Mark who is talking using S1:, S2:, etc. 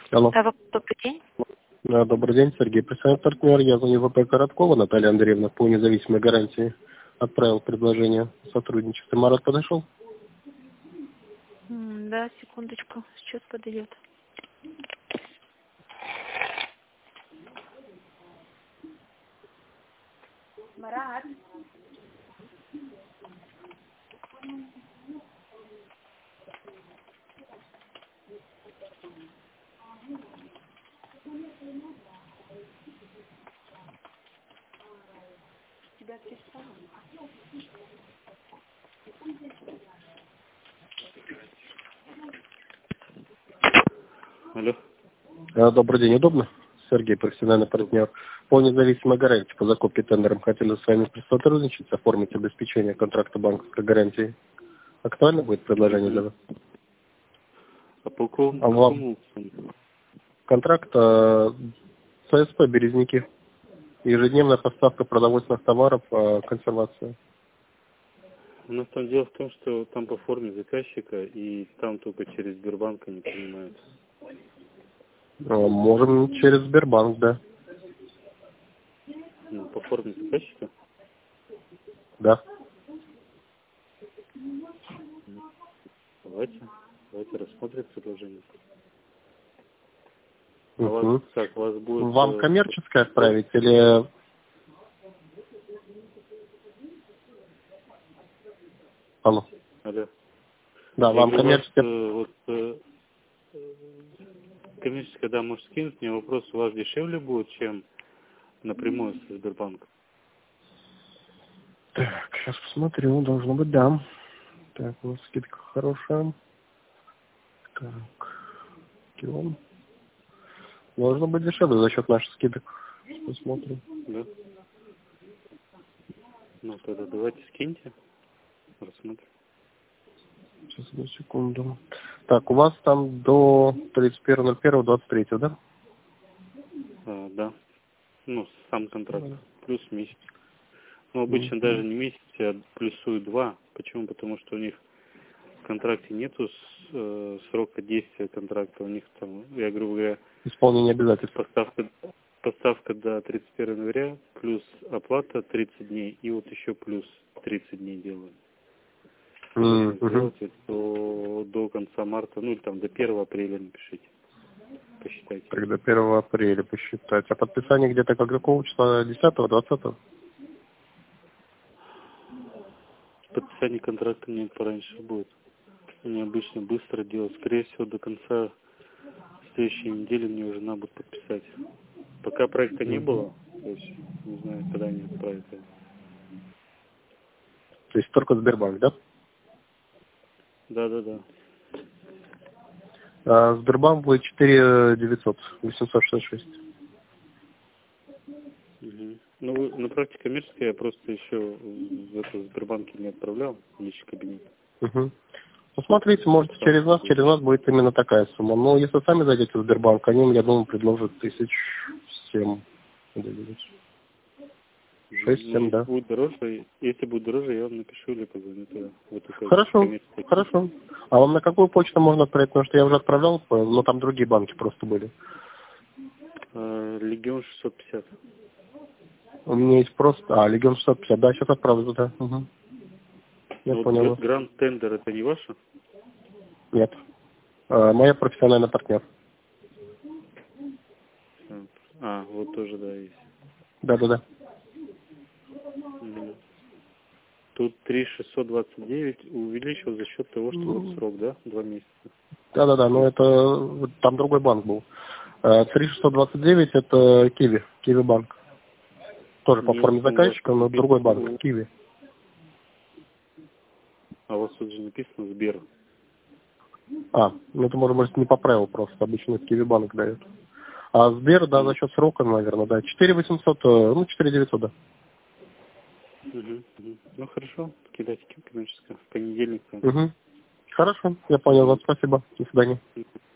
S1: Алло.
S2: Добрый день.
S1: Добрый день, Сергей. Представляю партнер. Я звоню ВП Короткова Наталья Андреевна по независимой гарантии. Отправил предложение сотрудничества. Марат подошел?
S2: Да, секундочку. Сейчас подойдет. Марат. Тебя телефон?
S3: Алло.
S1: Добрый день. Удобно? Сергей, профессиональный партнер. По независимой гарантии по закупке тендером хотели с вами сотрудничать, оформить обеспечение контракта банковской гарантии. Актуально будет предложение для вас?
S3: А по какому
S1: Контракт ЦСП «Березники». Ежедневная поставка продовольственных товаров, консервация.
S3: У нас там дело в том, что там по форме заказчика, и там только через Сбербанк они принимают.
S1: Можем через Сбербанк, да.
S3: По форме заказчика?
S1: Да.
S3: Давайте рассмотрим предложение.
S1: Угу.
S3: У вас будет...
S1: Вам коммерческое отправить или... Алло.
S3: Алло.
S1: Да, вам коммерческое...
S3: Коммерческое, да, может скинуть. Мне вопрос, у вас дешевле будет, чем напрямую со Сбербанком?
S1: Так, сейчас посмотрю, должно быть, да. Так, у нас скидка хорошая. Так, кило. Должно быть дешевле за счет наших скидок. Посмотрим.
S3: Да. Ну, тогда давайте скиньте. Рассмотрим.
S1: Сейчас, одну секунду. Так, у вас там до 31.01.23, да?
S3: Да. Ну, сам контракт. Плюс месяц. Ну, обычно даже не месяц, а плюсуют 2. Почему? Потому что у них в контракте нету срока действия контракта. У них там, я грубо говоря...
S1: Исполнение обязательств.
S3: Поставка до 31 января, плюс оплата 30 дней. И вот еще плюс 30 дней делают. Сделайте до конца марта, ну или там до 1 апреля напишите. Посчитайте.
S1: Так, до 1 апреля посчитать. А подписание где-то какого числа? 10-го, 20-го?
S3: Подписание контракта нет, пораньше будет. Они обычно быстро делают. Скорее всего, до конца следующей недели мне уже надо будет подписать. Пока проекта не было, то есть не знаю, когда они отправят.
S1: То есть только Сбербанк, да?
S3: Да.
S1: Сбербанк будет 4900, 866.
S3: Ну, вы направьте коммерческое, я просто еще в это Сбербанке не отправлял, в личный кабинет.
S1: Ну, смотрите, можете через нас будет именно такая сумма. Но если сами зайдете в Сбербанк, они, я думаю, предложат 1007. 6-7, да.
S3: Если будет дороже, я вам напишу или позвоню туда.
S1: Хорошо. А вам на какую почту можно отправить? Потому что я уже отправлял, но там другие банки просто были.
S3: Легион 650.
S1: У меня есть просто... Легион 650, да, сейчас отправлю туда. Я понял.
S3: Гранд Тендер это не ваше?
S1: Нет. Моя профессиональный партнер.
S3: Вот тоже, да, есть.
S1: Да.
S3: Тут 3629 увеличил за счет того, что вот срок, да? 2 месяца.
S1: Да, но это... Там другой банк был. 3629 это Киви банк. Тоже по форме заказчика, но другой банк, Киви.
S3: А у вас тут же написано Сбер.
S1: Ну это может не поправил просто, обычно Киви банк дает. А Сбер, да, за счет срока, наверное, да. 4800, 4900, да.
S3: Ну хорошо, кидайте коммерческое в понедельник.
S1: Хорошо, я понял вас, спасибо. До свидания.